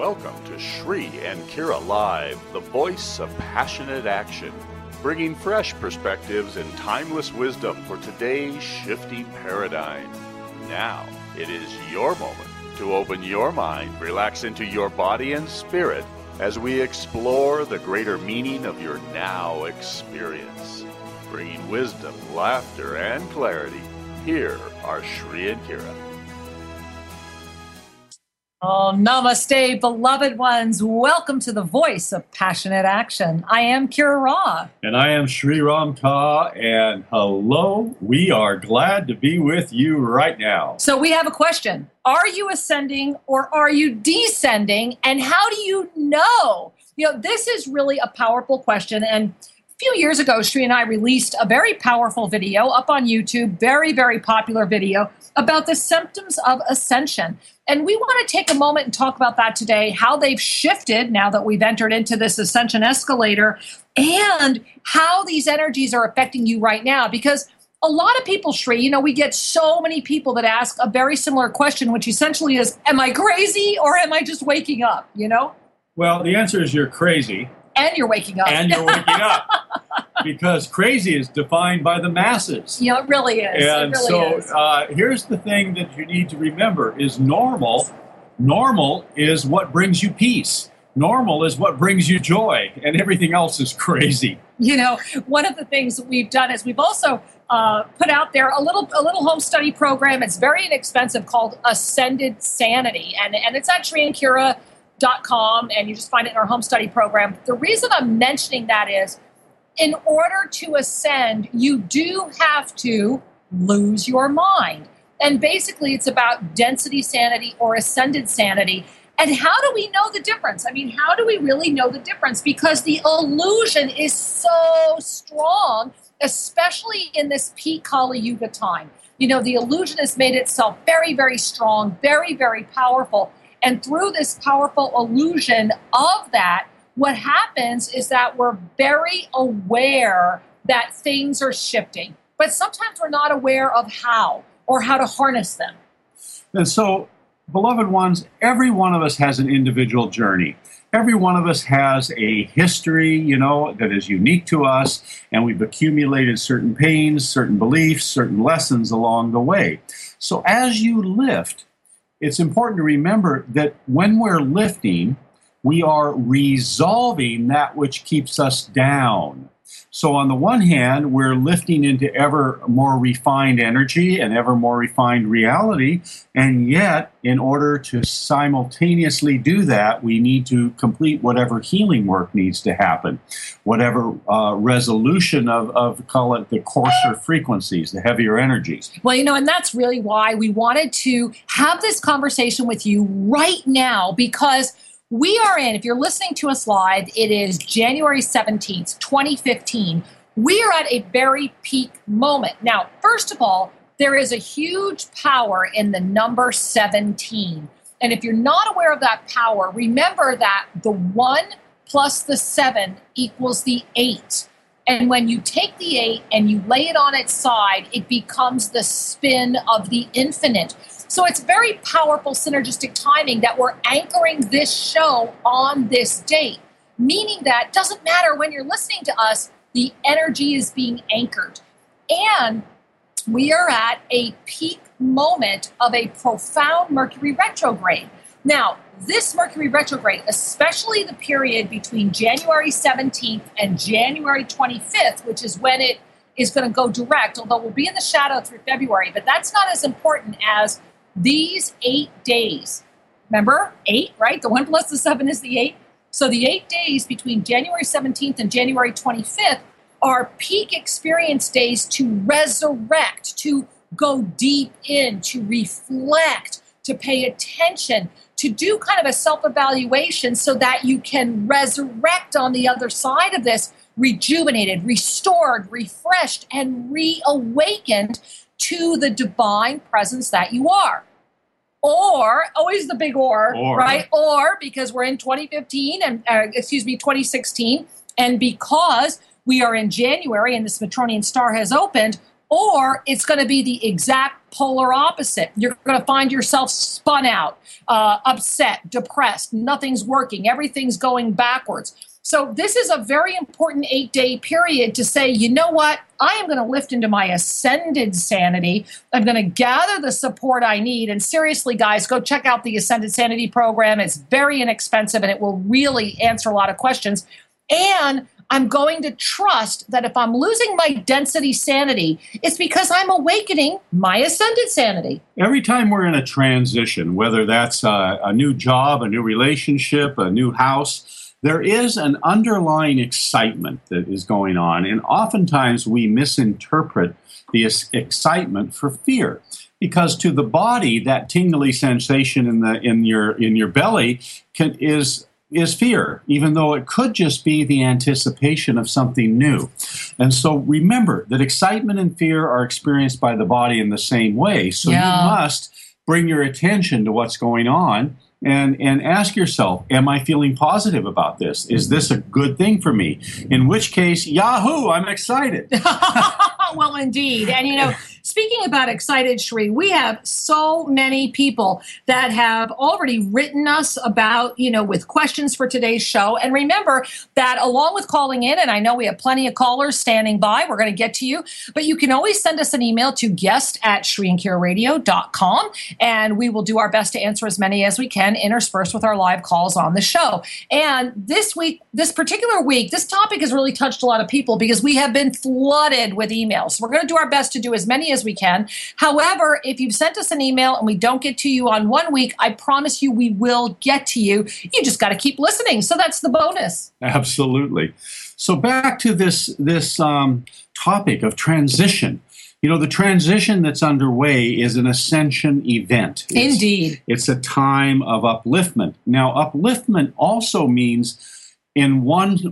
Welcome to Shri and Kira Live, the voice of passionate action, bringing fresh perspectives and timeless wisdom for today's shifting paradigm. Now, it is your moment to open your mind, relax into your body and spirit as we explore the greater meaning of your now experience. Bringing wisdom, laughter, and clarity, here are Shri and Kira. Oh, namaste, beloved ones. Welcome to the voice of passionate action. I am Kira Ra. And I am Sri Ram Ka. And hello, we are glad to be with you right now. So we have a question. Are you ascending or are you descending? And how do you know? This is really a powerful question. And a few years ago, Sri and I released a very powerful video up on YouTube, very, very popular video about the symptoms of ascension. And we want to take a moment and talk about that today, how they've shifted now that we've entered into this ascension escalator, and how these energies are affecting you right now. Because a lot of people, Shri, we get so many people that ask a very similar question, which essentially is, am I crazy or am I just waking up, Well, the answer is you're crazy. And you're waking up. And you're waking up. Because crazy is defined by the masses. It really is. And here's the thing that you need to remember is normal. Normal is what brings you peace. Normal is what brings you joy. And everything else is crazy. One of the things that we've done is we've also put out there a little home study program. It's very inexpensive called Ascended Sanity. And it's at SriandKira.com, and you just find it in our home study program. The reason I'm mentioning that is, in order to ascend, you do have to lose your mind. And basically, it's about density sanity or ascended sanity. And how do we know the difference? How do we really know the difference? Because the illusion is so strong, especially in this peak Kali Yuga time. The illusion has made itself very, very strong, very, very powerful. And through this powerful illusion of that, what happens is that we're very aware that things are shifting, but sometimes we're not aware of how or how to harness them. And so, beloved ones, every one of us has an individual journey. Every one of us has a history, that is unique to us, and we've accumulated certain pains, certain beliefs, certain lessons along the way. So as you lift, it's important to remember that when we're lifting, we are resolving that which keeps us down. So on the one hand, we're lifting into ever more refined energy and ever more refined reality. And yet, in order to simultaneously do that, we need to complete whatever healing work needs to happen, whatever resolution of, call it the coarser frequencies, the heavier energies. Well, and that's really why we wanted to have this conversation with you right now, because we are in, if you're listening to us live, it is January 17th, 2015. We are at a very peak moment. Now, first of all, there is a huge power in the number 17. And if you're not aware of that power, remember that the 1 plus the 7 equals the 8. And when you take the 8 and you lay it on its side, it becomes the spin of the infinite. So it's very powerful synergistic timing that we're anchoring this show on this date, meaning that it doesn't matter when you're listening to us, the energy is being anchored. And we are at a peak moment of a profound Mercury retrograde. Now, this Mercury retrograde, especially the period between January 17th and January 25th, which is when it is going to go direct, although we'll be in the shadow through February, but that's not as important as these 8 days. Remember, 8, right? The 1 plus the 7 is the 8. So the 8 days between January 17th and January 25th are peak experience days to resurrect, to go deep in, to reflect, to pay attention, to do kind of a self-evaluation so that you can resurrect on the other side of this, rejuvenated, restored, refreshed, and reawakened to the divine presence that you are. Or, always the big or, right? Or, because we're in 2015 and, 2016, and because we are in January and this Matronian star has opened, or it's going to be the exact polar opposite. You're going to find yourself spun out, upset, depressed. Nothing's working. Everything's going backwards. So this is a very important 8-day period to say, you know what? I am going to lift into my ascended sanity. I'm going to gather the support I need. And seriously, guys, go check out the Ascended Sanity program. It's very inexpensive, and it will really answer a lot of questions. And I'm going to trust that if I'm losing my density sanity, it's because I'm awakening my ascended sanity. Every time we're in a transition, whether that's a new job, a new relationship, a new house, there is an underlying excitement that is going on, and oftentimes we misinterpret the excitement for fear, because to the body, that tingly sensation in your belly is fear, even though it could just be the anticipation of something new. And so remember that excitement and fear are experienced by the body in the same way. So you must bring your attention to what's going on. And ask yourself, am I feeling positive about this? Is this a good thing for me? In which case, yahoo, I'm excited. Well, indeed. And, speaking about excited, Sri, we have so many people that have already written us about, with questions for today's show. And remember that along with calling in, and I know we have plenty of callers standing by, we're going to get to you, but you can always send us an email to guest@SriandKiraRadio.com, and we will do our best to answer as many as we can, interspersed with our live calls on the show. And this particular week, this topic has really touched a lot of people because we have been flooded with emails. We're going to do our best to do as many as we can. However, if you've sent us an email and we don't get to you on one week, I promise you we will get to you. You just got to keep listening. So that's the bonus. Absolutely. So back to this topic of transition. The transition that's underway is an ascension event. Indeed. It's a time of upliftment. Now, upliftment also means from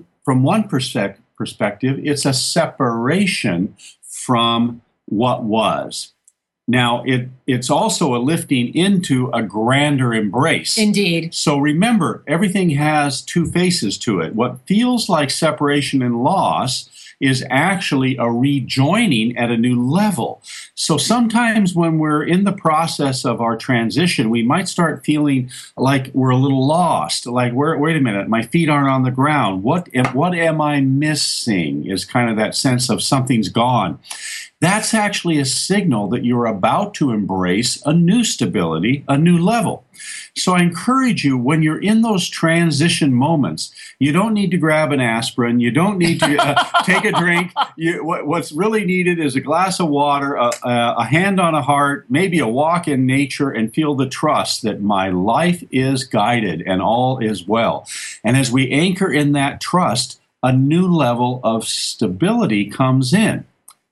one perspective, it's a separation from what was. Now, it's also a lifting into a grander embrace. Indeed. So remember, everything has two faces to it. What feels like separation and loss is actually a rejoining at a new level. So sometimes when we're in the process of our transition, we might start feeling like we're a little lost, like, wait a minute, my feet aren't on the ground. What am I missing? Is kind of that sense of something's gone. That's actually a signal that you're about to embrace a new stability, a new level. So I encourage you, when you're in those transition moments, you don't need to grab an aspirin. You don't need to take a drink. What's really needed is a glass of water, a hand on a heart, maybe a walk in nature, and feel the trust that my life is guided and all is well. And as we anchor in that trust, a new level of stability comes in.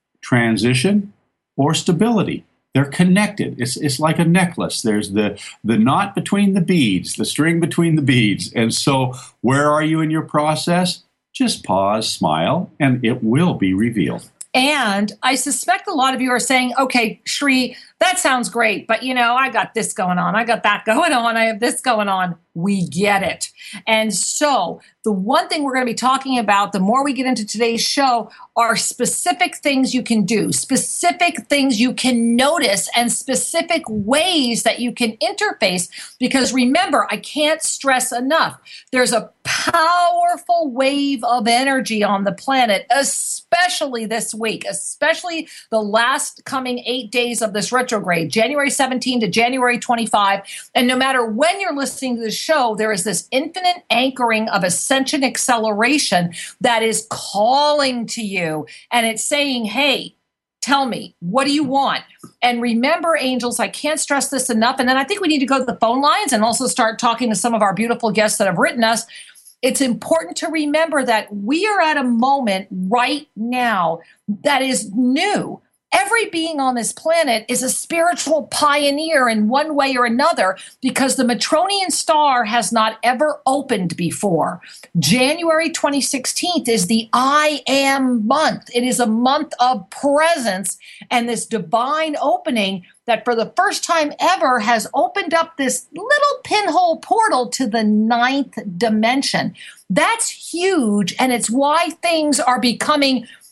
Transition or stability. They're connected. It's like a necklace. There's the knot between the beads, the string between the beads. And so where are you in your process? Just pause, smile, and it will be revealed. And I suspect a lot of you are saying, okay, Sri, that sounds great, but I got this going on. I got that going on. I have this going on. We get it. And so the one thing we're going to be talking about, the more we get into today's show, are specific things you can do, specific things you can notice, and specific ways that you can interface. Because remember, I can't stress enough, there's a powerful wave of energy on the planet, especially this week, especially the last coming 8 days of this retrograde, January 17 to January 25. And no matter when you're listening to the show, there is this infinite anchoring of ascension acceleration that is calling to you. And it's saying, hey, tell me, what do you want? And remember, angels, I can't stress this enough. And then I think we need to go to the phone lines and also start talking to some of our beautiful guests that have written us. It's important to remember that we are at a moment right now that is new. Every being on this planet is a spiritual pioneer in one way or another because the Matronian star has not ever opened before. January 2016 is the I Am month. It is a month of presence and this divine opening that for the first time ever has opened up this little pinhole portal to the 9th dimension. That's huge, and it's why things are becoming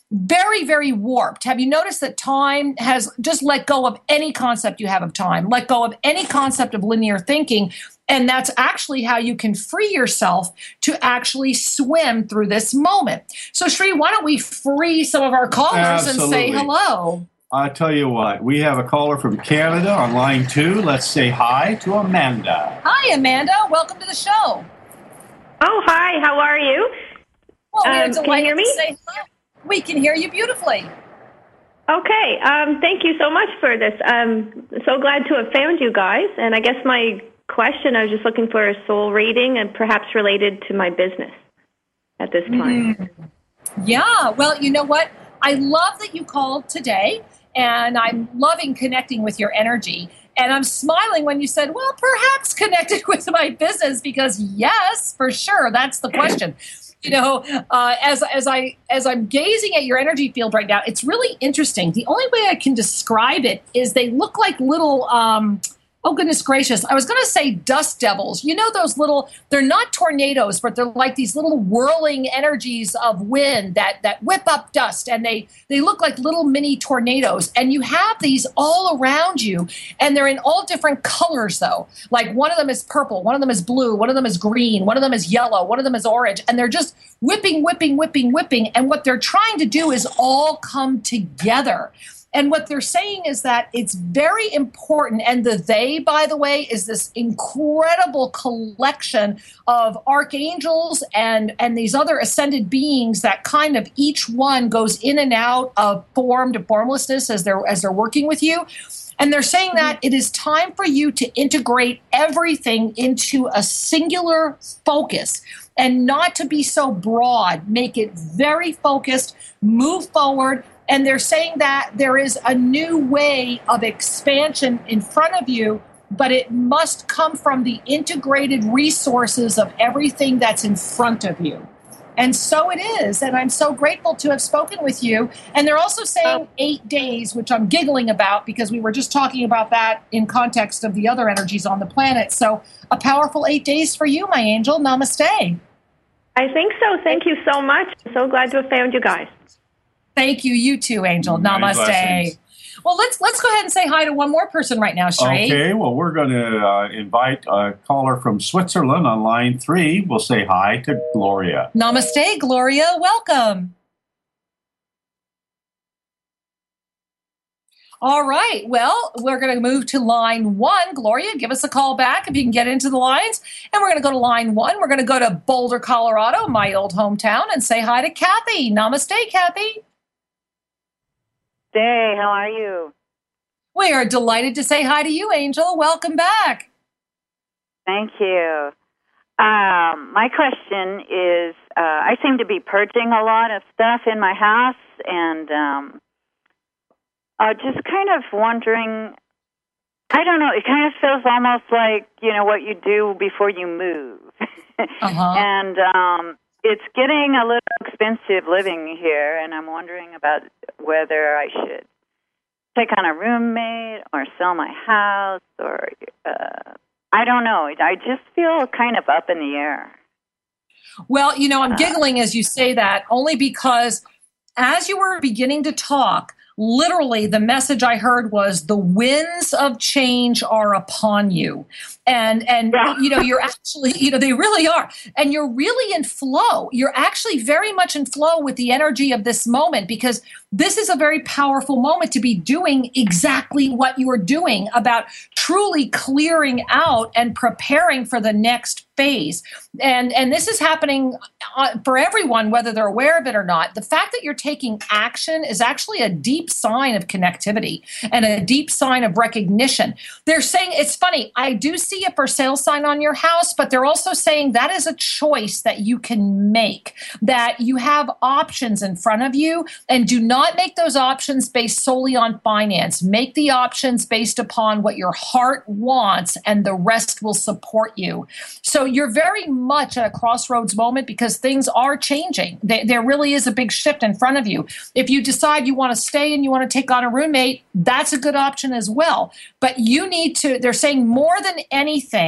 very, very warped. Have you noticed that time has just let go of any concept you have of time, let go of any concept of linear thinking? And that's actually how you can free yourself to actually swim through this moment. So, Sri, why don't we free some of our callers and say hello? I tell you what, we have a caller from Canada on line 2. Let's say hi to Amanda. Hi, Amanda. Welcome to the show. Oh, hi. How are you? Well, we're can you hear me? To say hello. We can hear you beautifully. Okay. Thank you so much for this. I'm so glad to have found you guys. And I guess my question, I was just looking for a soul reading and perhaps related to my business at this time. Yeah. Well, you know what? I love that you called today, and I'm loving connecting with your energy. And I'm smiling when you said, well, perhaps connected with my business, because yes, for sure, that's the question. You know, as I'm gazing at your energy field right now, it's really interesting. The only way I can describe it is they look like little, oh goodness gracious, I was going to say dust devils. You know those little, they're not tornadoes, but they're like these little whirling energies of wind that whip up dust, and they look like little mini tornadoes. And you have these all around you, and they're in all different colors though. Like one of them is purple, one of them is blue, one of them is green, one of them is yellow, one of them is orange, and they're just whipping. And what they're trying to do is all come together. And what they're saying is that it's very important, and the they, by the way, is this incredible collection of archangels and these other ascended beings that kind of each one goes in and out of form to formlessness as they're working with you. And they're saying that it is time for you to integrate everything into a singular focus and not to be so broad. Make it very focused, move forward. And they're saying that there is a new way of expansion in front of you, but it must come from the integrated resources of everything that's in front of you. And so it is. And I'm so grateful to have spoken with you. And they're also saying 8 days, which I'm giggling about because we were just talking about that in context of the other energies on the planet. So a powerful 8 days for you, my angel. Namaste. I think so. Thank you so much. I'm so glad to have found you guys. Thank you. You too, Angel. Namaste. Well, let's go ahead and say hi to one more person right now, Sri. Okay. Well, we're going to invite a caller from Switzerland on line 3. We'll say hi to Gloria. Namaste, Gloria. Welcome. All right. Well, we're going to move to line 1. Gloria, give us a call back if you can get into the lines. And we're going to go to line 1. We're going to go to Boulder, Colorado, my old hometown, and say hi to Kathy. Namaste, Kathy. Hey, how are you? We are delighted to say hi to you, Angel. Welcome back. Thank you. My question is, I seem to be purging a lot of stuff in my house, and just kind of wondering, I don't know, it kind of feels almost like, you know, what you do before you move. And it's getting a little expensive living here, and I'm wondering about whether I should take on a roommate or sell my house, or I don't know. I just feel kind of up in the air. Well, you know, I'm giggling as you say that, only because as you were beginning to talk, literally the message I heard was the winds of change are upon you. And you know, you're actually, you know, they really are. And you're really in flow. You're actually very much in flow with the energy of this moment, because this is a very powerful moment to be doing exactly what you are doing, about truly clearing out and preparing for the next phase. And this is happening for everyone, whether they're aware of it or not. The fact that you're taking action is actually a deep sign of connectivity and a deep sign of recognition. They're saying, it's funny, I do see a for sale sign on your house, but they're also saying that is a choice that you can make, that you have options in front of you, and do not make those options based solely on finance. Make the options based upon what your heart wants, and the rest will support you. So you're very much at a crossroads moment, because things are changing. There really is a big shift in front of you. If you decide you want to stay and you want to take on a roommate, that's a good option as well. But you need to, they're saying more than anything,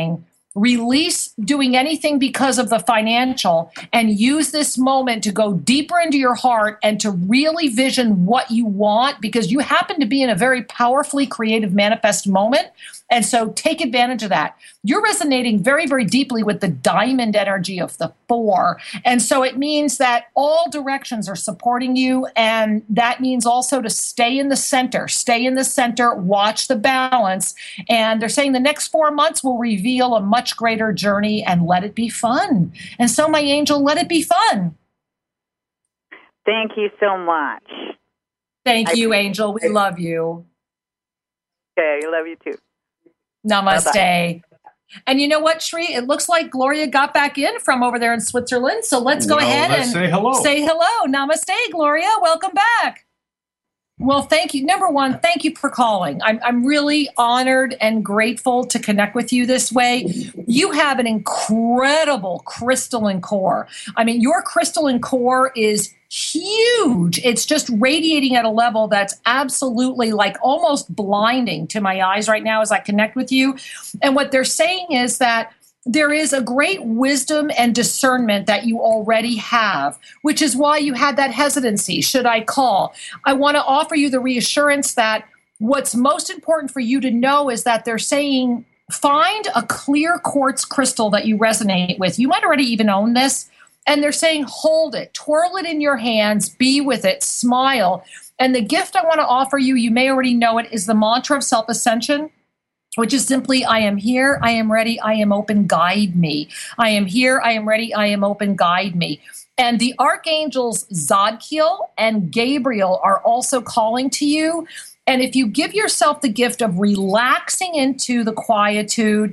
Release doing anything because of the financial and use this moment to go deeper into your heart and to really vision what you want, because you happen to be in a very powerfully creative manifest moment. And so take advantage of that. You're resonating very, very deeply with the diamond energy of the 4. And so it means that all directions are supporting you. And that means also to stay in the center, watch the balance. And they're saying the next 4 months will reveal a much greater journey, and let it be fun. And so, my angel, let it be fun. Thank you so much. Thank you, Angel. We love you. Okay, I love you too. Namaste. Bye-bye. And you know what, Shri? It looks like Gloria got back in from over there in Switzerland. So let's go ahead and say hello. Say hello. Namaste, Gloria. Welcome back. Well, thank you. Number one, thank you for calling. I'm really honored and grateful to connect with you this way. You have an incredible crystalline core. I mean, your crystalline core is huge. It's just radiating at a level that's absolutely like almost blinding to my eyes right now as I connect with you. And what they're saying is that there is a great wisdom and discernment that you already have, which is why you had that hesitancy. Should I call? I want to offer you the reassurance that what's most important for you to know is that they're saying, find a clear quartz crystal that you resonate with. You might already even own this. And they're saying, hold it, twirl it in your hands, be with it, smile. And the gift I want to offer you, you may already know it, is the mantra of self-ascension, which is simply, I am here, I am ready, I am open, guide me. I am here, I am ready, I am open, guide me. And the archangels Zadkiel and Gabriel are also calling to you. And if you give yourself the gift of relaxing into the quietude,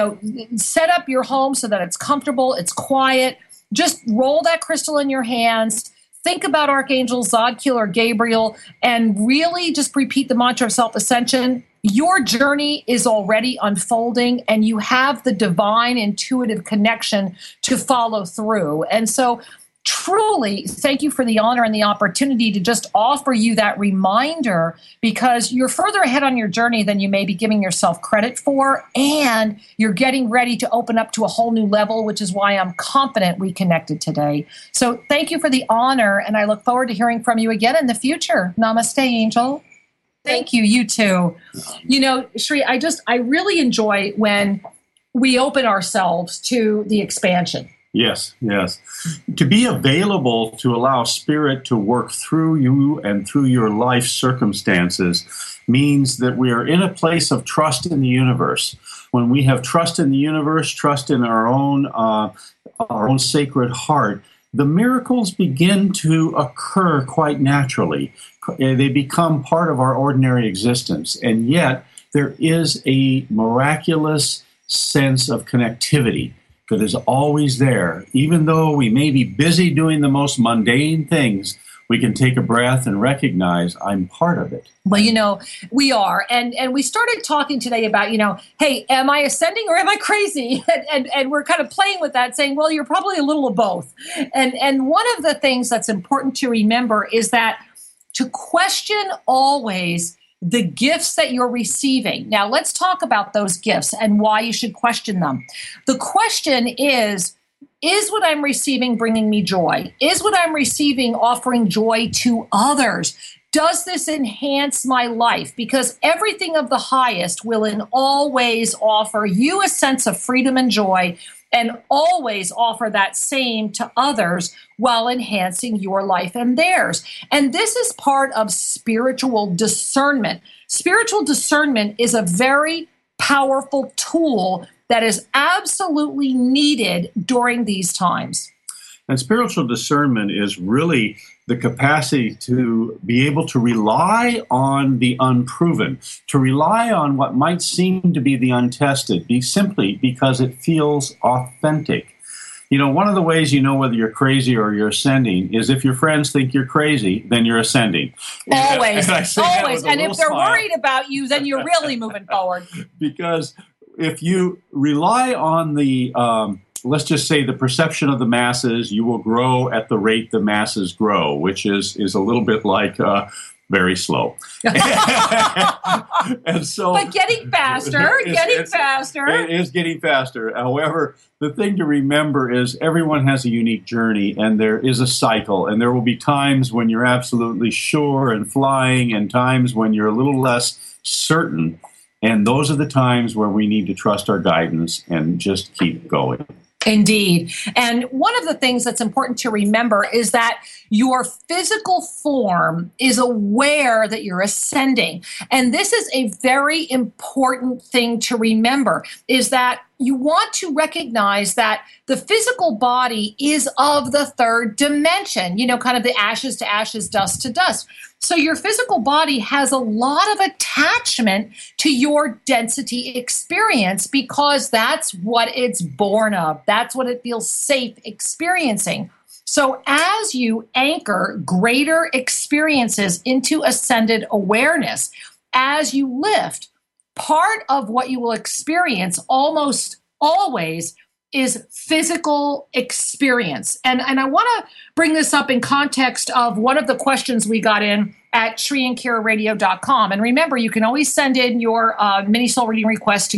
set up your home so that it's comfortable, it's quiet, just roll that crystal in your hands. Think about Archangel Zadkiel or Gabriel and really just repeat the mantra of self-ascension. Your journey is already unfolding and you have the divine intuitive connection to follow through. And so truly, thank you for the honor and the opportunity to just offer you that reminder, because you're further ahead on your journey than you may be giving yourself credit for, and you're getting ready to open up to a whole new level, which is why I'm confident we connected today. So thank you for the honor, and I look forward to hearing from you again in the future. Namaste, Angel. Thank you. You too. Shri, I really enjoy when we open ourselves to the expansion. Yes. To be available to allow spirit to work through you and through your life circumstances means that we are in a place of trust in the universe. When we have trust in the universe, trust in our own sacred heart, the miracles begin to occur quite naturally. They become part of our ordinary existence. And yet there is a miraculous sense of connectivity that is always there. Even though we may be busy doing the most mundane things, we can take a breath and recognize I'm part of it. Well, we are. And we started talking today about, hey, am I ascending or am I crazy? And we're kind of playing with that, saying, well, you're probably a little of both. And one of the things that's important to remember is that to question always the gifts that you're receiving. Now, let's talk about those gifts and why you should question them. The question is what I'm receiving bringing me joy? Is what I'm receiving offering joy to others? Does this enhance my life? Because everything of the highest will in all ways offer you a sense of freedom and joy, and always offer that same to others while enhancing your life and theirs. And this is part of spiritual discernment. Spiritual discernment is a very powerful tool that is absolutely needed during these times. And spiritual discernment is really the capacity to be able to rely on the unproven, to rely on what might seem to be the untested, simply because it feels authentic. One of the ways you know whether you're crazy or you're ascending is if your friends think you're crazy, then you're ascending. Always, always. And if they're worried about you, then you're really moving forward. Because if you rely on the let's just say the perception of the masses, you will grow at the rate the masses grow, which is a little bit like very slow. And so, but getting faster, faster. It is getting faster. However, the thing to remember is everyone has a unique journey, and there is a cycle, and there will be times when you're absolutely sure and flying, and times when you're a little less certain. And those are the times where we need to trust our guidance and just keep going. Indeed. And one of the things that's important to remember is that your physical form is aware that you're ascending. And this is a very important thing to remember, is that you want to recognize that the physical body is of the third dimension, kind of the ashes to ashes, dust to dust. So your physical body has a lot of attachment to your density experience because that's what it's born of. That's what it feels safe experiencing. So as you anchor greater experiences into ascended awareness, as you lift, part of what you will experience almost always is physical experience. And I want to bring this up in context of one of the questions we got in at ShriandKiraRadio.com. And remember, you can always send in your mini soul reading request to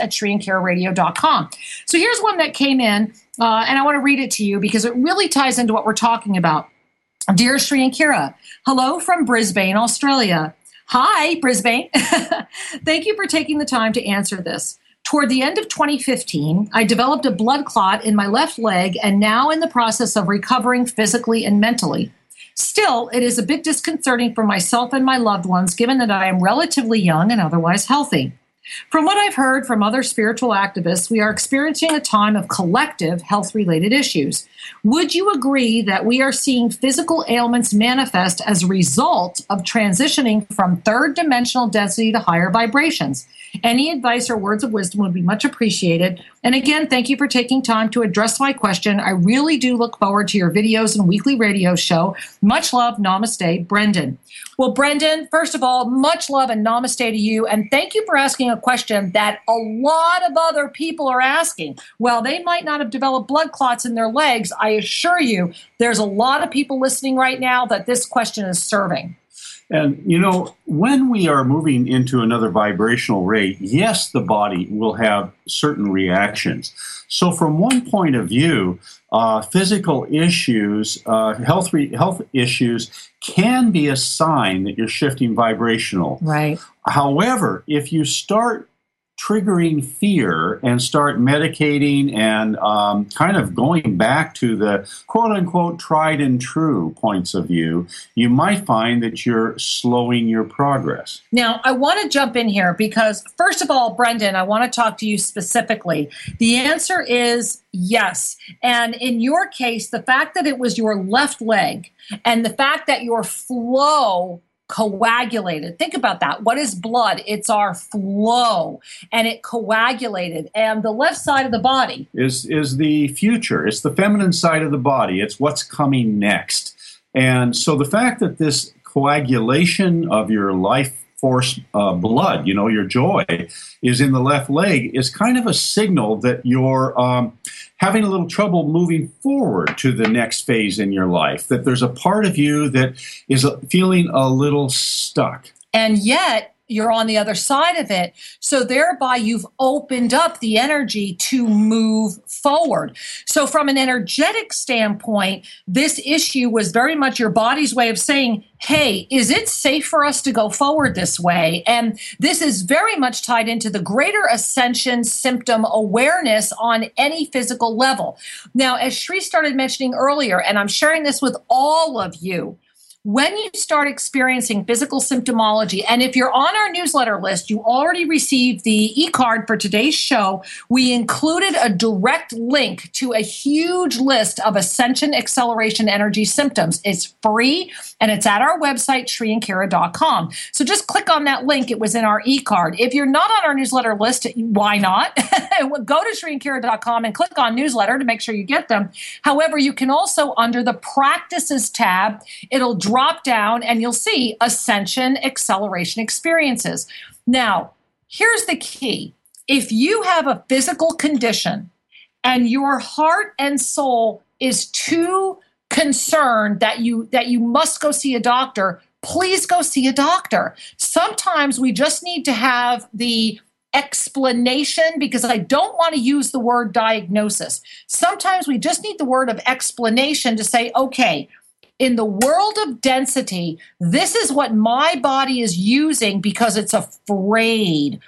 guest@ShriandKiraRadio.com. So here's one that came in, and I want to read it to you because it really ties into what we're talking about. Dear Shri and Kira, hello from Brisbane, Australia. Hi, Brisbane. Thank you for taking the time to answer this. Toward the end of 2015, I developed a blood clot in my left leg and now in the process of recovering physically and mentally. Still, it is a bit disconcerting for myself and my loved ones, given that I am relatively young and otherwise healthy. From what I've heard from other spiritual activists, we are experiencing a time of collective health-related issues. Would you agree that we are seeing physical ailments manifest as a result of transitioning from third-dimensional density to higher vibrations? Any advice or words of wisdom would be much appreciated. And again, thank you for taking time to address my question. I really do look forward to your videos and weekly radio show. Much love. Namaste, Brendan. Well, Brendan, first of all, much love and namaste to you. And thank you for asking a question that a lot of other people are asking. Well, they might not have developed blood clots in their legs. I assure you, there's a lot of people listening right now that this question is serving. And, when we are moving into another vibrational rate, yes, the body will have certain reactions. So from one point of view, physical issues, health issues can be a sign that you're shifting vibrational. Right. However, if you start triggering fear and start medicating and kind of going back to the quote-unquote tried and true points of view, you might find that you're slowing your progress. Now, I want to jump in here because, first of all, Brendan, I want to talk to you specifically. The answer is yes. And in your case, the fact that it was your left leg and the fact that your flow coagulated. Think about that. What is blood? It's our flow, and it coagulated. And the left side of the body is the future. It's the feminine side of the body. It's what's coming next. And so the fact that this coagulation of your life force blood, your joy, is in the left leg is kind of a signal that you're having a little trouble moving forward to the next phase in your life, that there's a part of you that is feeling a little stuck. And yet, you're on the other side of it. So thereby you've opened up the energy to move forward. So from an energetic standpoint, this issue was very much your body's way of saying, hey, is it safe for us to go forward this way? And this is very much tied into the greater ascension symptom awareness on any physical level. Now, as Shri started mentioning earlier, and I'm sharing this with all of you, when you start experiencing physical symptomology, and if you're on our newsletter list, you already received the e-card for today's show. We included a direct link to a huge list of ascension acceleration energy symptoms. It's free, and it's at our website, ShriandKira.com. So just click on that link. It was in our e-card. If you're not on our newsletter list, why not? Go to ShriandKira.com and click on newsletter to make sure you get them. However, you can also, under the practices tab, it'll drop down and you'll see ascension acceleration experiences. Now, here's the key. If you have a physical condition and your heart and soul is too concerned that you must go see a doctor, please go see a doctor. Sometimes we just need to have the explanation, because I don't want to use the word diagnosis. Sometimes we just need the word of explanation to say, okay, in the world of density, this is what my body is using because it's afraid.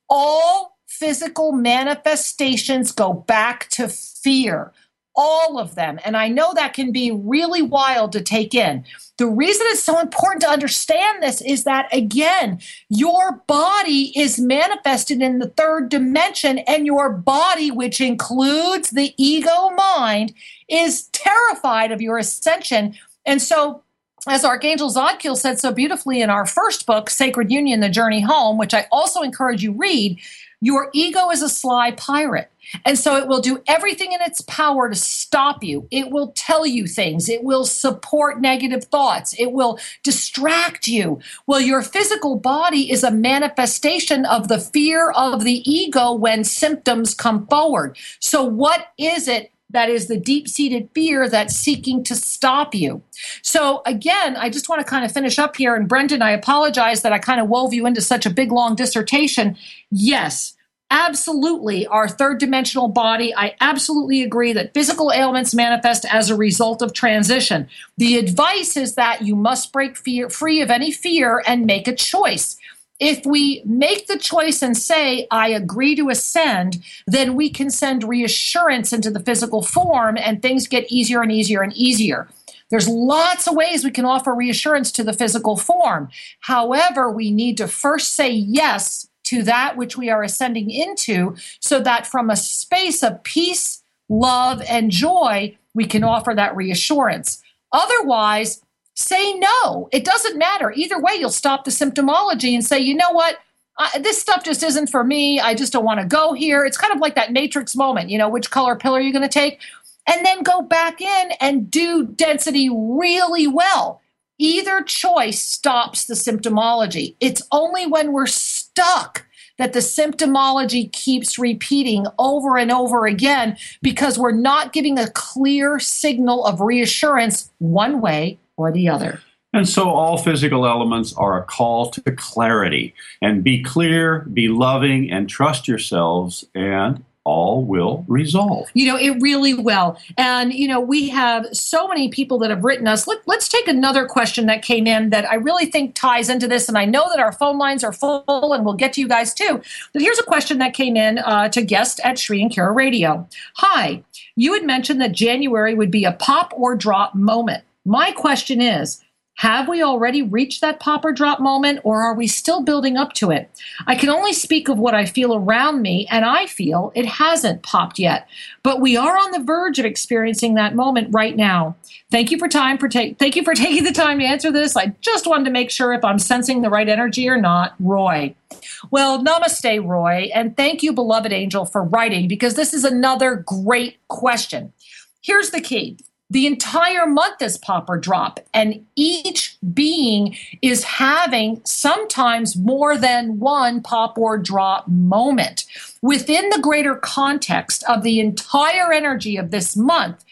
All physical manifestations go back to fear. All of them. And I know that can be really wild to take in. The reason it's so important to understand this is that, again, your body is manifested in the third dimension, and your body, which includes the ego mind, is terrified of your ascension. And so, as Archangel Zadkiel said so beautifully in our first book, Sacred Union, The Journey Home, which I also encourage you read, your ego is a sly pirate. And so it will do everything in its power to stop you. It will tell you things. It will support negative thoughts. It will distract you. Well, your physical body is a manifestation of the fear of the ego when symptoms come forward. So what is it that is the deep-seated fear that's seeking to stop you? So again, I just want to kind of finish up here. And Brendan, I apologize that I kind of wove you into such a big, long dissertation. Yes, absolutely, our third dimensional body. I absolutely agree that physical ailments manifest as a result of transition. The advice is that you must break free of any fear and make a choice. If we make the choice and say, I agree to ascend, then we can send reassurance into the physical form, and things get easier and easier and easier. There's lots of ways we can offer reassurance to the physical form. However, we need to first say yes to that which we are ascending into, so that from a space of peace, love, and joy, we can offer that reassurance. Otherwise, say no. It doesn't matter. Either way, you'll stop the symptomology and say, you know what? This stuff just isn't for me. I just don't want to go here. It's kind of like that Matrix moment, which color pill are you going to take? And then go back in and do density really well. Either choice stops the symptomology. It's only when we're stuck that the symptomology keeps repeating over and over again, because we're not giving a clear signal of reassurance one way or the other. And so all physical elements are a call to clarity. And be clear, be loving, and trust yourselves, and all will resolve. It really will. And, we have so many people that have written us. Let's take another question that came in that I really think ties into this. And I know that our phone lines are full, and we'll get to you guys too. But here's a question that came in to guest at Sri and Kira Radio. Hi, you had mentioned that January would be a pop or drop moment. My question is, have we already reached that pop or drop moment, or are we still building up to it? I can only speak of what I feel around me, and I feel it hasn't popped yet. But we are on the verge of experiencing that moment right now. Thank you for taking the time to answer this. I just wanted to make sure if I'm sensing the right energy or not. Roy. Well, namaste, Roy, and thank you, beloved angel, for writing, because this is another great question. Here's the key. The entire month is pop or drop, and each being is having sometimes more than one pop or drop moment. Within the greater context of the entire energy of this month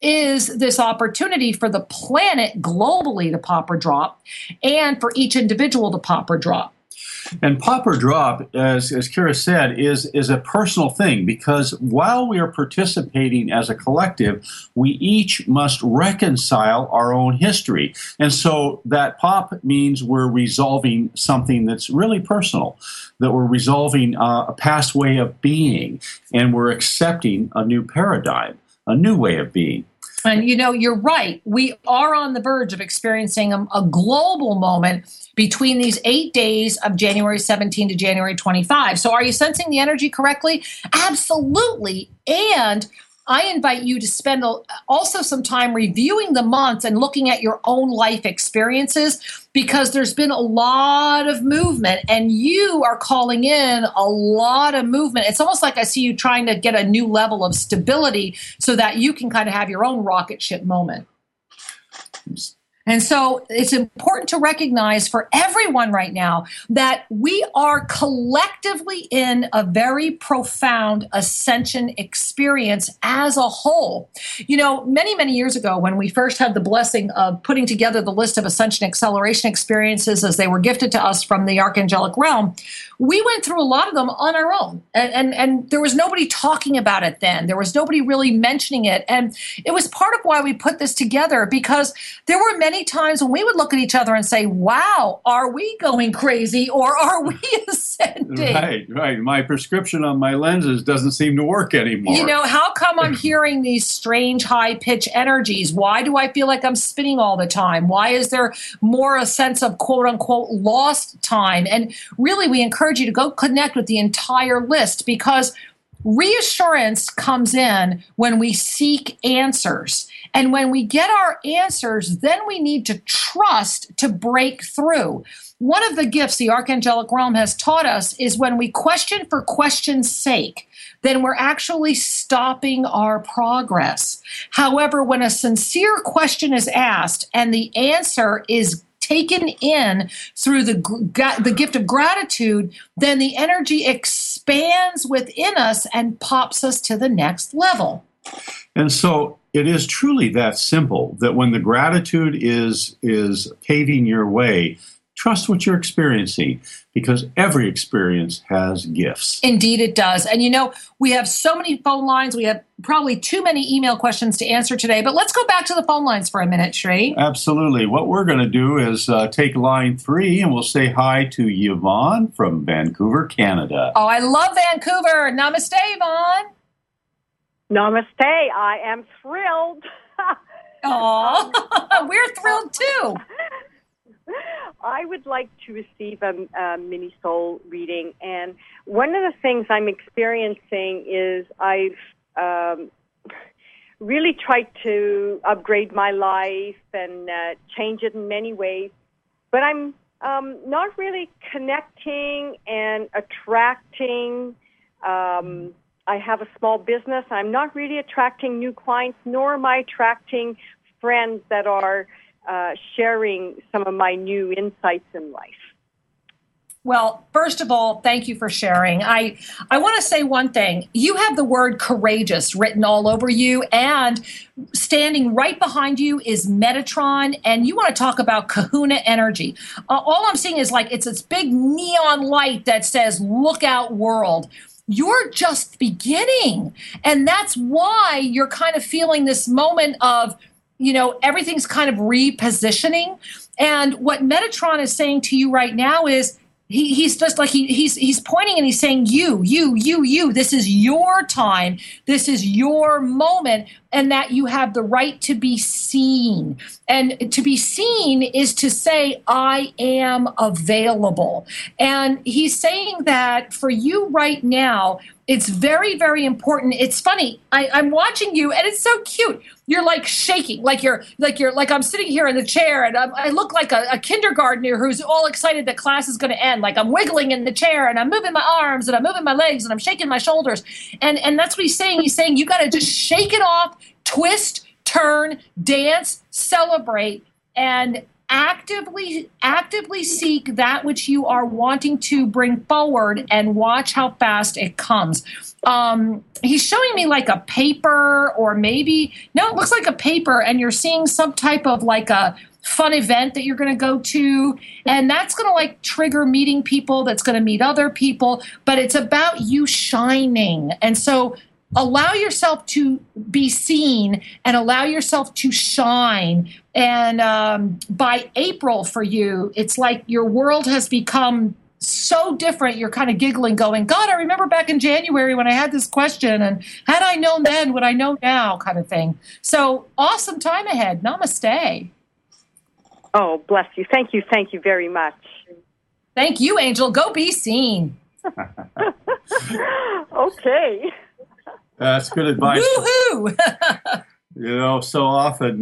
is this opportunity for the planet globally to pop or drop, and for each individual to pop or drop. And pop or drop, as Kira said, is a personal thing, because while we are participating as a collective, we each must reconcile our own history. And so that pop means we're resolving something that's really personal, that we're resolving a past way of being, and we're accepting a new paradigm, a new way of being. And you're right. We are on the verge of experiencing a global moment between these 8 days of January 17 to January 25. So are you sensing the energy correctly? Absolutely. And I invite you to spend also some time reviewing the months and looking at your own life experiences, because there's been a lot of movement, and you are calling in a lot of movement. It's almost like I see you trying to get a new level of stability so that you can kind of have your own rocket ship moment. And so it's important to recognize for everyone right now that we are collectively in a very profound ascension experience as a whole. You know, many, many years ago, when we first had the blessing of putting together the list of ascension acceleration experiences as they were gifted to us from the archangelic realm, we went through a lot of them on our own. And there was nobody talking about it then. There was nobody really mentioning it. And it was part of why we put this together, because there were many times when we would look at each other and say, wow, are we going crazy or are we ascending? Right. My prescription on my lenses doesn't seem to work anymore. You know, how come I'm hearing these strange high-pitch energies? Why do I feel like I'm spinning all the time? Why is there more a sense of quote-unquote lost time? And really, we encourage you to go connect with the entire list, because reassurance comes in when we seek answers. And when we get our answers, then we need to trust to break through. One of the gifts the archangelic realm has taught us is when we question for question's sake, then we're actually stopping our progress. However, when a sincere question is asked and the answer is taken in through the gift of gratitude, then the energy expands within us and pops us to the next level. And so it is truly that simple, that when the gratitude is paving your way, trust what you're experiencing, because every experience has gifts. Indeed, it does. And you know, we have so many phone lines. We have probably too many email questions to answer today, but let's go back to the phone lines for a minute, Sri. Absolutely. What we're going to do is take line 3, and we'll say hi to Yvonne from Vancouver, Canada. Oh, I love Vancouver. Namaste, Yvonne. Namaste. I am thrilled. Oh, we're thrilled too. I would like to receive a mini soul reading, and one of the things I'm experiencing is I've really tried to upgrade my life and change it in many ways, but I'm not really connecting and attracting. I have a small business. I'm not really attracting new clients, nor am I attracting friends that are sharing some of my new insights in life. Well, first of all, thank you for sharing. I want to say one thing. You have the word courageous written all over you, and standing right behind you is Metatron, and you want to talk about kahuna energy. All I'm seeing is like it's this big neon light that says, look out world. You're just beginning. And that's why you're kind of feeling this moment of, you know, everything's kind of repositioning. And what Metatron is saying to you right now is he's just like he's pointing and he's saying, you, this is your time. This is your moment, and that you have the right to be seen. And to be seen is to say, I am available. And he's saying that for you right now, it's very, very important. It's funny. I'm watching you, and it's so cute. You're like shaking, like I'm sitting here in the chair, and I look like a kindergartner who's all excited that class is going to end. Like I'm wiggling in the chair, and I'm moving my arms, and I'm moving my legs, and I'm shaking my shoulders. And that's what he's saying. He's saying you got to just shake it off, twist, turn, dance, celebrate, and actively seek that which you are wanting to bring forward, and watch how fast it comes. He's showing me like a paper, or maybe, no, it looks like a paper, and you're seeing some type of like a fun event that you're going to go to, and that's going to like trigger meeting people, that's going to meet other people, but it's about you shining. And so allow yourself to be seen and allow yourself to shine. And by April for you, it's like your world has become so different. You're kind of giggling, going, God, I remember back in January when I had this question, and had I known then what I know now, kind of thing. So awesome time ahead. Namaste. Oh, bless you. Thank you very much. Thank you, Angel. Go be seen. Okay. That's good advice. Woohoo! So often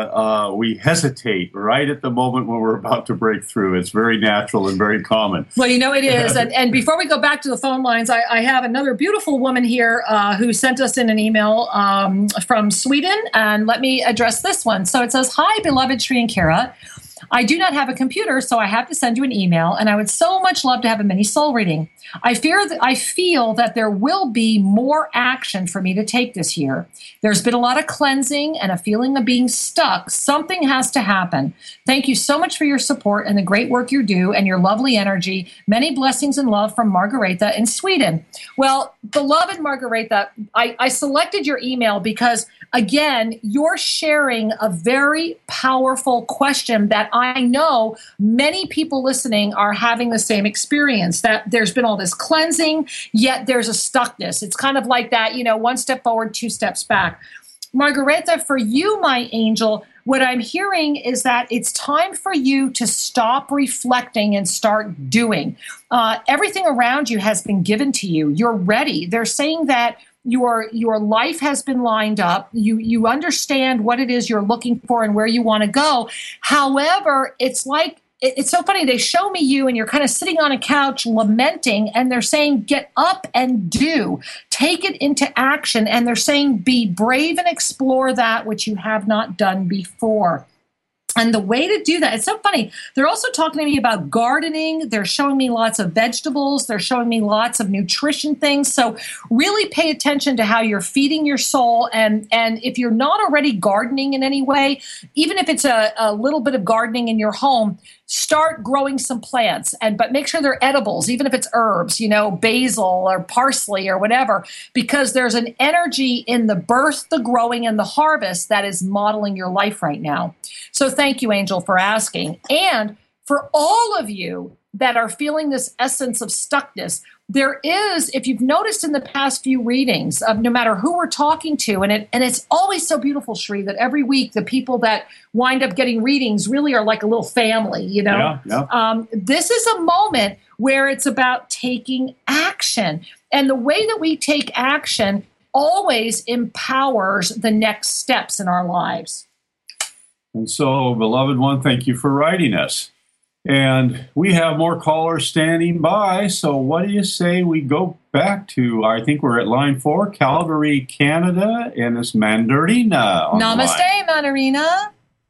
we hesitate right at the moment when we're about to break through. It's very natural and very common. Well, it is. And before we go back to the phone lines, I have another beautiful woman here who sent us in an email from Sweden. And let me address this one. So it says, "Hi, beloved Sri and Kira. I do not have a computer, so I have to send you an email, and I would so much love to have a mini soul reading. I feel that there will be more action for me to take this year. There's been a lot of cleansing and a feeling of being stuck. Something has to happen. Thank you so much for your support and the great work you do and your lovely energy. Many blessings and love from Margareta in Sweden." Well, beloved Margareta, I selected your email because, again, you're sharing a very powerful question that I know many people listening are having the same experience, that there's been all this cleansing, yet there's a stuckness. It's kind of like that, one step forward, two steps back. Margareta, for you, my angel, what I'm hearing is that it's time for you to stop reflecting and start doing. Everything around you has been given to you. You're ready. They're saying that your life has been lined up. You understand what it is you're looking for and where you want to go. However, it's so funny. They show me you and you're kind of sitting on a couch lamenting, and they're saying, get up and do. Take it into action. And they're saying, be brave and explore that which you have not done before. And the way to do that, it's so funny. They're also talking to me about gardening. They're showing me lots of vegetables. They're showing me lots of nutrition things. So really pay attention to how you're feeding your soul. And if you're not already gardening in any way, even if it's a little bit of gardening in your home, start growing some plants, but make sure they're edibles, even if it's herbs, basil or parsley or whatever, because there's an energy in the birth, the growing, and the harvest that is modeling your life right now. So thank you, Angel, for asking. And for all of you that are feeling this essence of stuckness, there is, if you've noticed in the past few readings, no matter who we're talking to, and it's always so beautiful, Sri, that every week the people that wind up getting readings really are like a little family, Yeah. This is a moment where it's about taking action. And the way that we take action always empowers the next steps in our lives. And so, beloved one, thank you for writing us. And we have more callers standing by. So what do you say we go back to, I think we're at line 4, Calgary, Canada, and it's Mandarina. Namaste, Mandarina.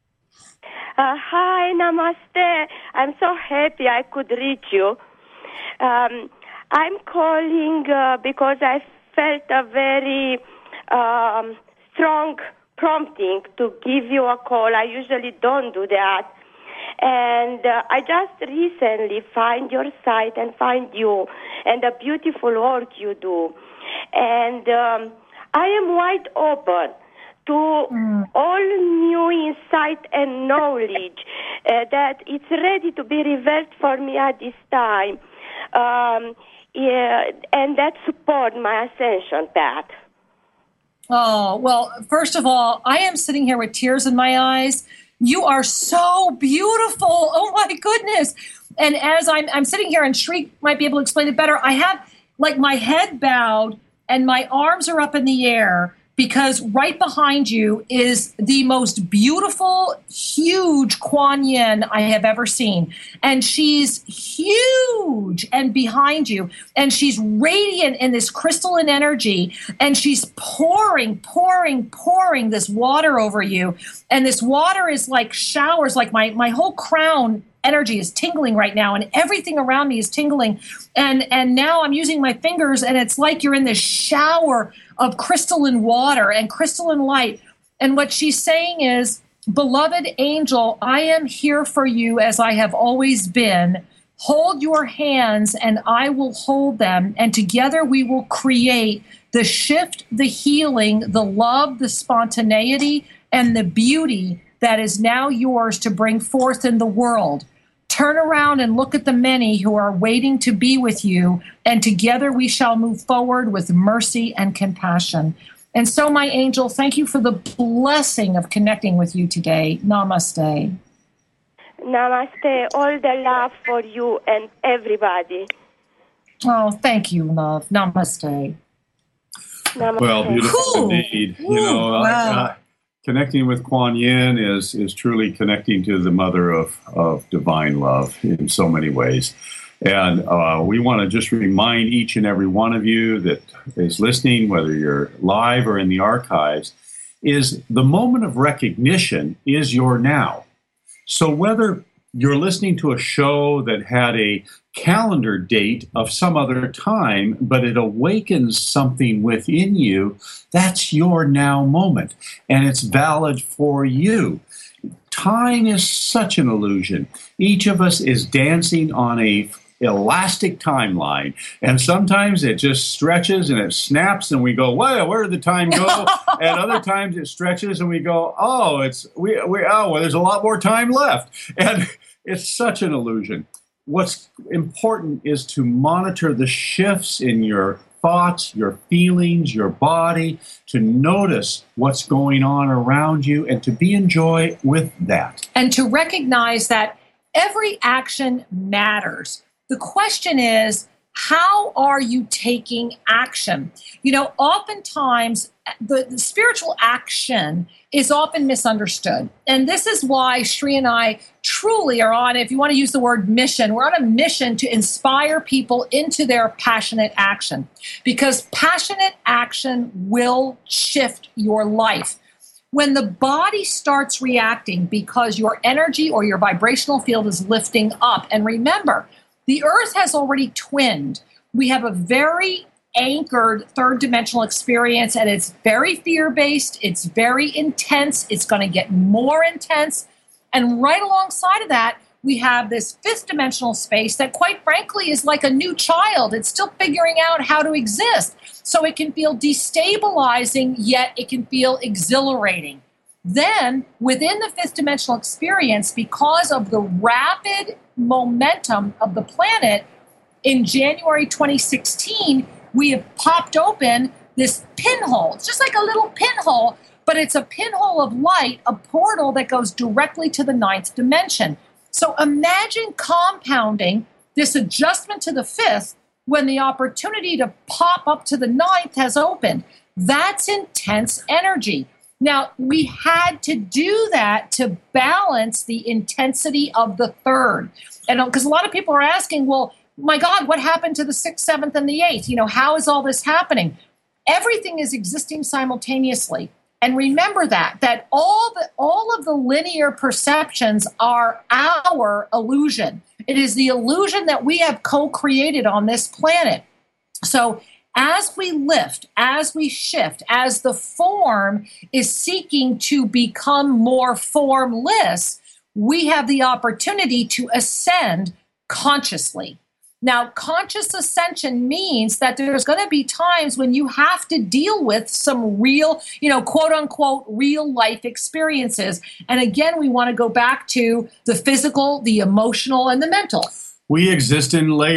Hi, namaste. I'm so happy I could reach you. I'm calling because I felt a very strong prompting to give you a call. I usually don't do that. And I just recently find your site and find you and the beautiful work you do. And I am wide open to all new insight and knowledge that it's ready to be revealed for me at this time. And that support my ascension path. Oh, well, first of all, I am sitting here with tears in my eyes. You are so beautiful. Oh, my goodness. And as I'm sitting here, and Shri might be able to explain it better, I have like my head bowed and my arms are up in the air because right behind you is the most beautiful, huge Kuan Yin I have ever seen. And she's huge and behind you. And she's radiant in this crystalline energy. And she's pouring this water over you. And this water is like showers, like my whole crown energy is tingling right now, and everything around me is tingling. And now I'm using my fingers, and it's like you're in this shower of crystalline water and crystalline light. And what she's saying is, beloved angel, I am here for you as I have always been. Hold your hands and I will hold them. And together we will create the shift, the healing, the love, the spontaneity, and the beauty that is now yours to bring forth in the world. Turn around and look at the many who are waiting to be with you, and together we shall move forward with mercy and compassion. And so, my angel, thank you for the blessing of connecting with you today. Namaste. Namaste. All the love for you and everybody. Oh, thank you, love. Namaste. Well, beautiful indeed. Wow. Connecting with Kuan Yin is truly connecting to the mother of divine love in so many ways. And we want to just remind each and every one of you that is listening, whether you're live or in the archives, is the moment of recognition is your now. So whether you're listening to a show that had a calendar date of some other time, but it awakens something within you, that's your now moment, and it's valid for you. Time is such an illusion. Each of us is dancing on a elastic timeline, and sometimes it just stretches and it snaps and we go, well, where did the time go? And other times it stretches and we go, oh, there's a lot more time left. And it's such an illusion. What's important is to monitor the shifts in your thoughts, your feelings, your body, to notice what's going on around you and to be in joy with that. And to recognize that every action matters. The question is, how are you taking action? You know, oftentimes the spiritual action is often misunderstood. And this is why Sri and I truly are on, if you want to use the word mission, we're on a mission to inspire people into their passionate action. Because passionate action will shift your life. When the body starts reacting because your energy or your vibrational field is lifting up, and remember, the earth has already twinned. We have a very anchored third dimensional experience, and it's very fear-based. It's very intense. It's going to get more intense. And right alongside of that, we have this fifth dimensional space that, quite frankly, is like a new child. It's still figuring out how to exist. So it can feel destabilizing, yet it can feel exhilarating. Then, within the fifth dimensional experience, because of the rapid momentum of the planet, in January 2016, we have popped open this pinhole. It's just like a little pinhole, but it's a pinhole of light, a portal that goes directly to the ninth dimension. So imagine compounding this adjustment to the fifth when the opportunity to pop up to the ninth has opened. That's intense energy. Now, we had to do that to balance the intensity of the third. And because a lot of people are asking, well, my God, what happened to the 6th, 7th, and the 8th? You know, how is all this happening? Everything is existing simultaneously. And remember that all of the linear perceptions are our illusion. It is the illusion that we have co-created on this planet. So as we lift, as we shift, as the form is seeking to become more formless, we have the opportunity to ascend consciously. Now, conscious ascension means that there's going to be times when you have to deal with some real, quote unquote, real life experiences. And again, we want to go back to the physical, the emotional, and the mental. We exist in a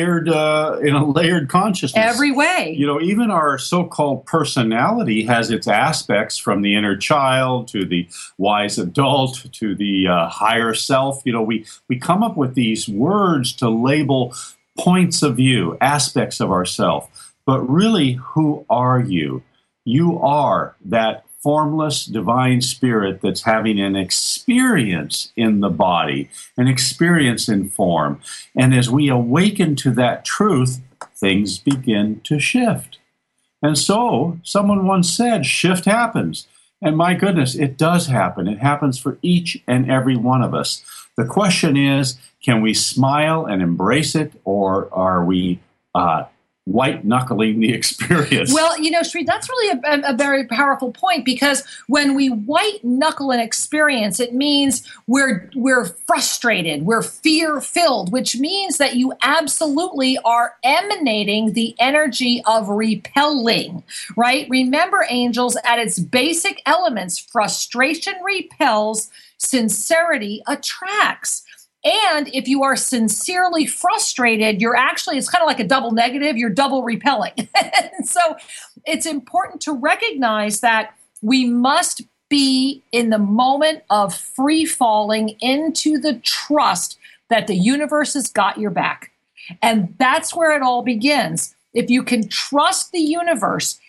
layered consciousness. Every way. Even our so-called personality has its aspects, from the inner child to the wise adult to the higher self. We come up with these words to label points of view, aspects of ourself. But really, who are you? You are that formless divine spirit that's having an experience in the body, an experience in form. And as we awaken to that truth, things begin to shift. And so, someone once said, shift happens. And my goodness, it does happen. It happens for each and every one of us. The question is, can we smile and embrace it, or are we white-knuckling the experience? Well, Sri, that's really a very powerful point, because when we white-knuckle an experience, it means we're frustrated, we're fear-filled, which means that you absolutely are emanating the energy of repelling, right? Remember, angels, at its basic elements, frustration repels, sincerity attracts. And if you are sincerely frustrated, it's kind of like a double negative, you're double repelling. So it's important to recognize that we must be in the moment of free falling into the trust that the universe has got your back. And that's where it all begins. If you can trust the universe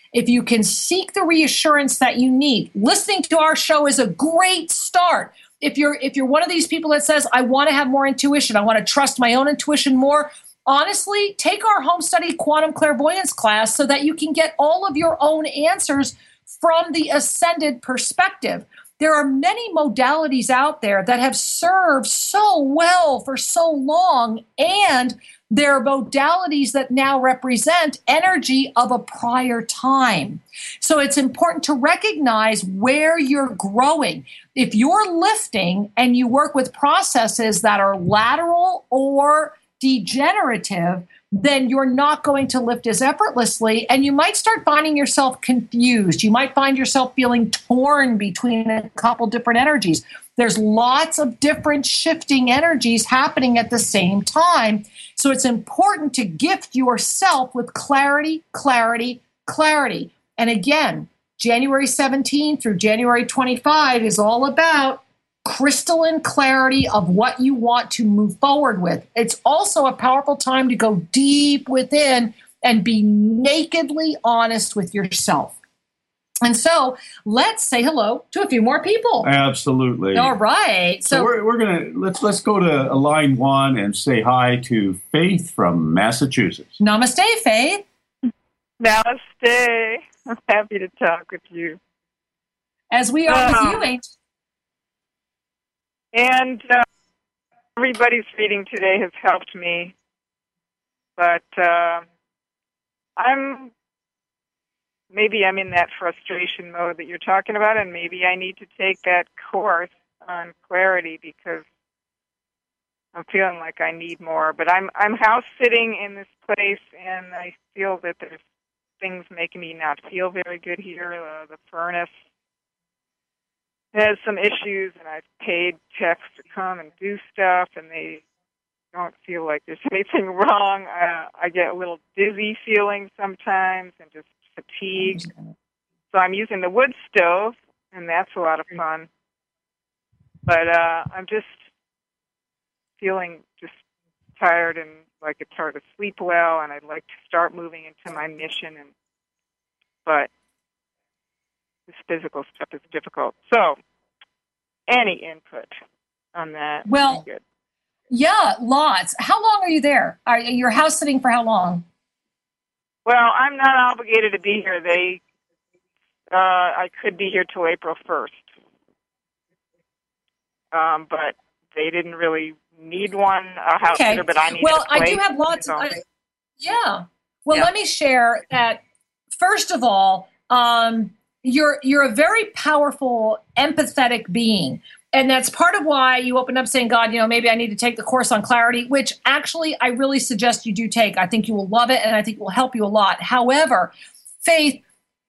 if you can seek the reassurance that you need, listening to our show is a great start. If you're one of these people that says, I want to have more intuition, I want to trust my own intuition more, honestly, take our home study quantum clairvoyance class so that you can get all of your own answers from the ascended perspective. There are many modalities out there that have served so well for so long, and there are modalities that now represent energy of a prior time. So it's important to recognize where you're growing. If you're lifting and you work with processes that are lateral or degenerative, then you're not going to lift as effortlessly, and you might start finding yourself confused. You might find yourself feeling torn between a couple different energies. There's lots of different shifting energies happening at the same time. So it's important to gift yourself with clarity, clarity, clarity. And again, January 17 through January 25 is all about crystalline clarity of what you want to move forward with. It's also a powerful time to go deep within and be nakedly honest with yourself. And so let's say hello to a few more people. Absolutely. All right. So we're gonna let's go to line 1 and say hi to Faith from Massachusetts. Namaste, Faith. Namaste. I'm happy to talk with you. As we are with you, Angel. And everybody's reading today has helped me, but I'm in that frustration mode that you're talking about, and maybe I need to take that course on clarity because I'm feeling like I need more. But I'm house sitting in this place, and I feel that there's things making me not feel very good here. The furnace has some issues, and I've paid techs to come and do stuff, and they don't feel like there's anything wrong. I get a little dizzy feeling sometimes and just fatigue. So I'm using the wood stove, and that's a lot of fun. But I'm just feeling just tired and like it's hard to sleep well, and I'd like to start moving into my mission, but this physical stuff is difficult. So, any input on that? Well, good. Yeah, lots. How long are you there? Are you house sitting for how long? Well, I'm not obligated to be here. I could be here till April 1st. But they didn't really need a house sitter, but I need a place. I do have lots of... Let me share that, first of all, you're a very powerful, empathetic being. And that's part of why you opened up saying, God, maybe I need to take the course on clarity, which actually I really suggest you do take. I think you will love it, and I think it will help you a lot. However, Faith,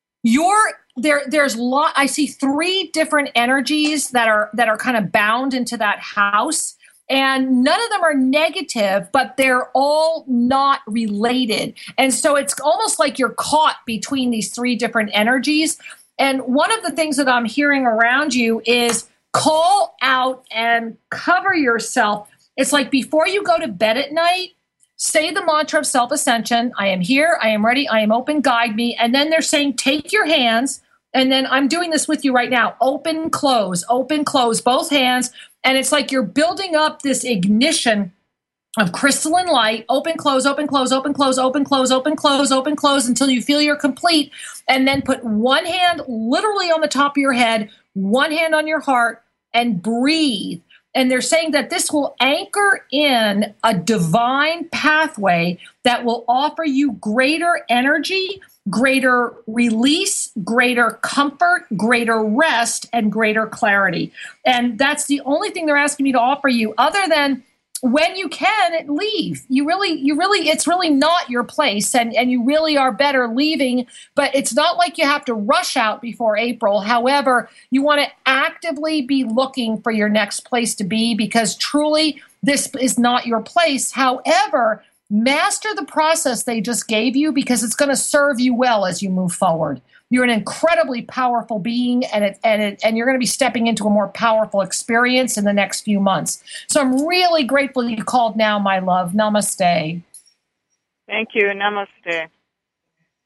I see 3 different energies that are kind of bound into that house. And none of them are negative, but they're all not related. And so it's almost like you're caught between these 3 different energies. And one of the things that I'm hearing around you is call out and cover yourself. It's like before you go to bed at night, say the mantra of self-ascension. I am here, I am ready, I am open, guide me. And then they're saying, take your hands. And then I'm doing this with you right now. Open, close, both hands. And it's like you're building up this ignition of crystalline light. Open, close, open, close, open, close, open, close, open, close, open, close, until you feel you're complete. And then put one hand literally on the top of your head, one hand on your heart, and breathe. And they're saying that this will anchor in a divine pathway that will offer you greater energy, greater release, greater comfort, greater rest, and greater clarity. And that's the only thing they're asking me to offer you, other than when you can, leave. It's really not your place, and you really are better leaving, but it's not like you have to rush out before April. However, you want to actively be looking for your next place to be, because truly this is not your place. However, master the process they just gave you, because it's going to serve you well as you move forward. You're an incredibly powerful being, and you're going to be stepping into a more powerful experience in the next few months. So I'm really grateful you called now, my love. Namaste. Thank you. Namaste.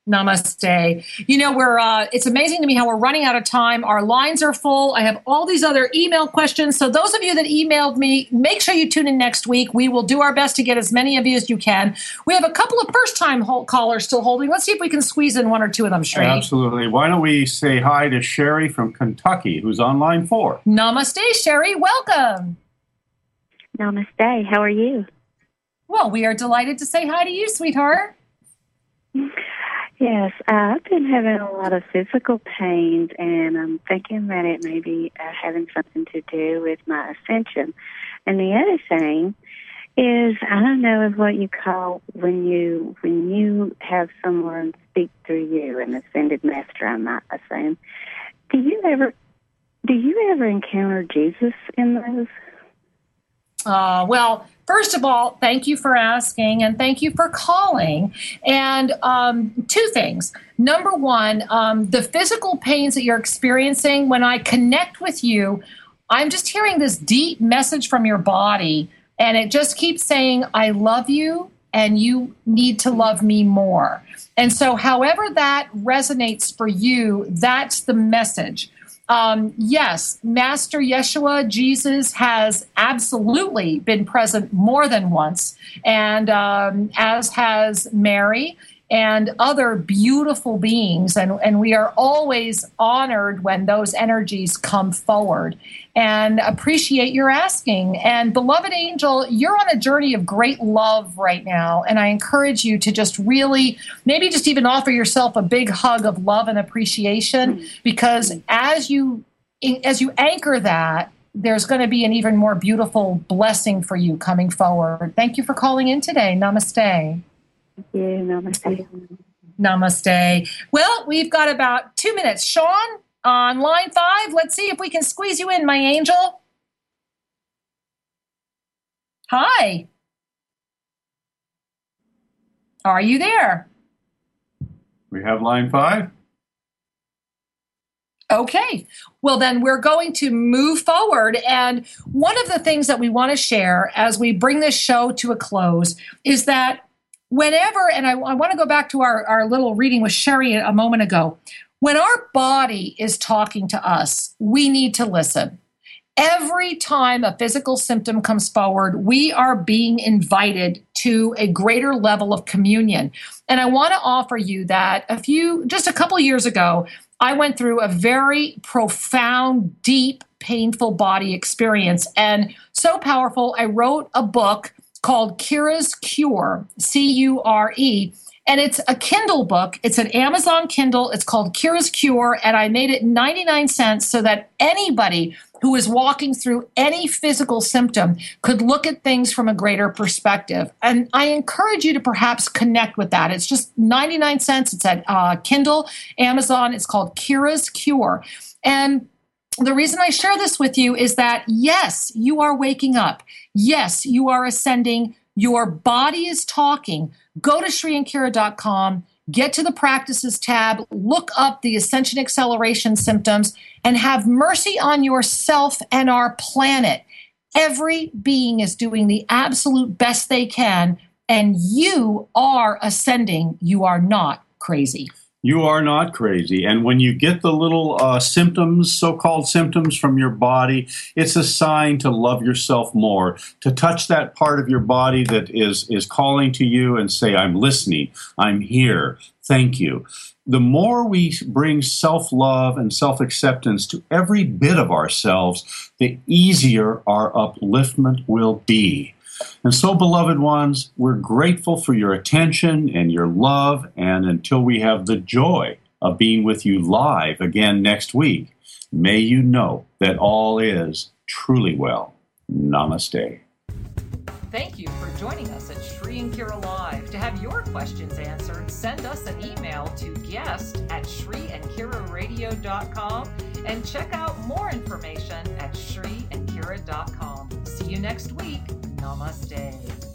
Namaste. You know, it's amazing to me how we're running out of time. Our lines are full. I have all these other email questions. So those of you that emailed me, make sure you tune in next week. We will do our best to get as many of you as you can. We have a couple of first-time callers still holding. Let's see if we can squeeze in one or two of them, Sherry. Absolutely. Why don't we say hi to Sherry from Kentucky, who's on line 4. Namaste, Sherry. Welcome. Namaste. How are you? Well, we are delighted to say hi to you, sweetheart. Yes, I've been having a lot of physical pains, and I'm thinking that it may be having something to do with my ascension. And the other thing is, I don't know if what you call when you have someone speak through you, an ascended master, I might assume. Do you ever encounter Jesus in those? Well, first of all, thank you for asking and thank you for calling. And two things. Number one, the physical pains that you're experiencing, when I connect with you, I'm just hearing this deep message from your body, and it just keeps saying, I love you and you need to love me more. And so however that resonates for you, that's the message. Yes, Master Yeshua, Jesus, has absolutely been present more than once, and as has Mary and other beautiful beings, and we are always honored when those energies come forward, and appreciate your asking. And beloved angel, you're on a journey of great love right now, and I encourage you to just really, maybe just even offer yourself a big hug of love and appreciation, because as you anchor that, there's going to be an even more beautiful blessing for you coming forward. Thank you for calling in today. Namaste. Yeah, namaste. Namaste. Well, we've got about 2 minutes. Sean, on line 5, let's see if we can squeeze you in, my angel. Hi. Are you there? We have line 5. Okay. Well, then we're going to move forward. And one of the things that we want to share as we bring this show to a close is that whenever, and I want to go back to our little reading with Sherry a moment ago, when our body is talking to us, we need to listen. Every time a physical symptom comes forward, we are being invited to a greater level of communion. And I want to offer you that just a couple of years ago, I went through a very profound, deep, painful body experience. And so powerful, I wrote a book called Kira's Cure, C-U-R-E. And it's a Kindle book. It's an Amazon Kindle. It's called Kira's Cure. And I made it 99 cents so that anybody who is walking through any physical symptom could look at things from a greater perspective. And I encourage you to perhaps connect with that. It's just 99 cents. It's at Kindle, Amazon. It's called Kira's Cure. And the reason I share this with you is that, yes, you are waking up. Yes, you are ascending. Your body is talking. Go to ShriandKira.com, get to the practices tab, look up the Ascension Acceleration symptoms, and have mercy on yourself and our planet. Every being is doing the absolute best they can, and you are ascending. You are not crazy. You are not crazy. And when you get the little symptoms, so-called symptoms from your body, it's a sign to love yourself more, to touch that part of your body that is calling to you and say, I'm listening, I'm here, thank you. The more we bring self-love and self-acceptance to every bit of ourselves, the easier our upliftment will be. And so, beloved ones, we're grateful for your attention and your love, and until we have the joy of being with you live again next week, may you know that all is truly well. Namaste. Thank you for joining us at Shri and Kira Live. To have your questions answered, send us an email to guest@ShriandKiraRadio.com and check out more information at ShriandKira.com. See you next week. Namaste.